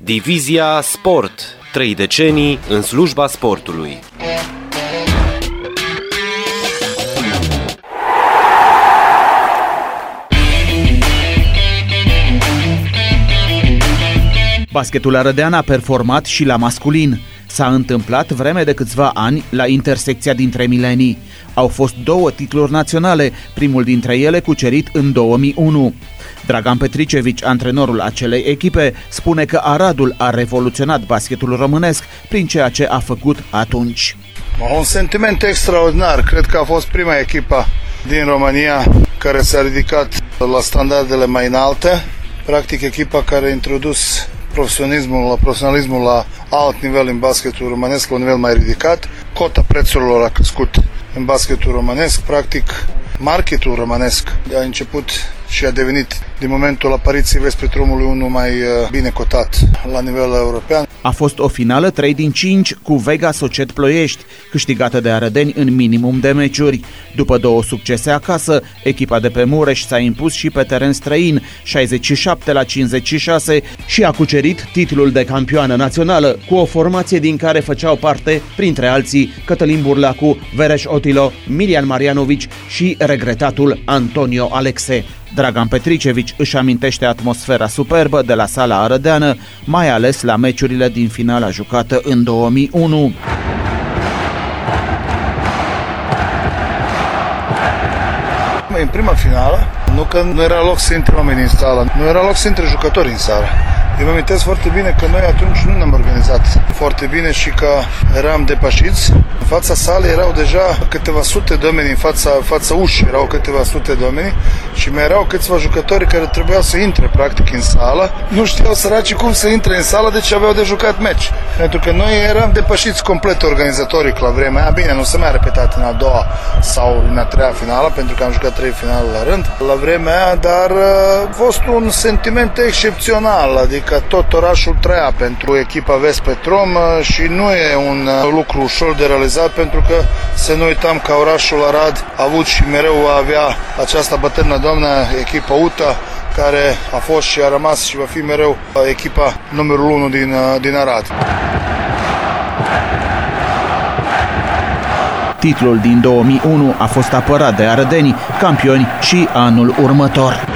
Divizia Sport. 3 decenii în slujba sportului. Basketul arădean a performat și la masculin. S-a întâmplat vreme de câțiva ani la intersecția dintre milenii. Au fost 2 titluri naționale, primul dintre ele cucerit în 2001. Dragan Petricevici, antrenorul acelei echipe, spune că Aradul a revoluționat basketul românesc prin ceea ce a făcut atunci. Un sentiment extraordinar. Cred că a fost prima echipă din România care s-a ridicat la standardele mai înalte. Practic echipa care a introdus profesionalismul la alt nivel în basketul românesc, la un nivel mai ridicat. Cota prețurilor a crescut în basketul românesc. Practic, marketul românesc a început și a devenit, din momentul apariției Vespetromului, unul mai bine cotat la nivel european. A fost o finală 3 din 5 cu Vega Societ Ploiești, câștigată de arădeni în minimum de meciuri. După 2 succese acasă, echipa de pe Mureș s-a impus și pe teren străin, 67-56, și a cucerit titlul de campioană națională, cu o formație din care făceau parte, printre alții, Cătălin Burlacu, Vereș Otilo, Milian Marianovici și regretatul Antonio Alexe. Dragan Petricevici își amintește atmosfera superbă de la sala arădeană, mai ales la meciurile din finala jucată în 2001. În prima finală, nu era loc să intre oameni în sală, nu era loc să intre jucători în sală. Eu mă amintesc foarte bine că noi atunci nu ne-am organizat foarte bine și că eram depășiți. În fața salei erau deja câteva sute de oameni, în fața ușii erau câteva sute de oameni și mai erau câțiva jucători care trebuiau să intre practic în sală. Nu știau săracii cum să intre în sală, deci aveau de jucat meci. Pentru că noi eram depășiți complet organizatoric la vremea aia. Bine, nu se mai repetat în a doua sau în a treia finală, pentru că am jucat 3 finale la rând la vremea aia, dar a fost un sentiment excepțional, adică tot orașul trăia pentru echipa Vespetrom și nu e un lucru ușor de realizat, pentru că să nu uităm că orașul Arad a avut și mereu va avea această bătrână doamnă, echipa UTA, care a fost și a rămas și va fi mereu echipa numărul 1 din Arad. Titlul din 2001 a fost apărat de arădeni, campioni și anul următor.